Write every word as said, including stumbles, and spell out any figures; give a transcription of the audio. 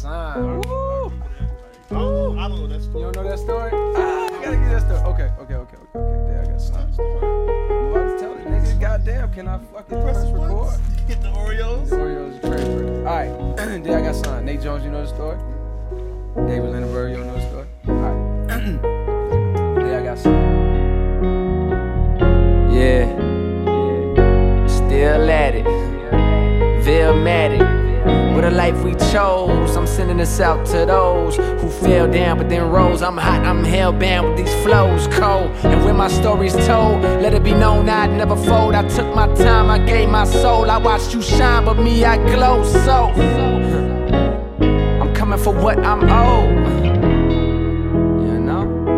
signed. Woo! Oh, I don't know that story. You don't know that story? Ah, I gotta get that story. Okay, okay, okay, okay, okay. There, I got signed. I'm about to tell the niggas, goddamn, can I fucking press record? Get the Oreos. The Oreos transferred. Alright, there I got signed. Nate Jones, you know the story? David Lindenberg, you don't know the story? Alright. There I got signed. Yeah, yeah. Still at it. Vilmatic. What a life we chose. I'm sending this out to those who fell down but then rose. I'm hot, I'm hell-bound with these flows, cold. And when my story's told, let it be known I'd never fold. I took my time, I gave my soul. I watched you shine, but me, I glow so. I'm coming for what I'm owed. You know?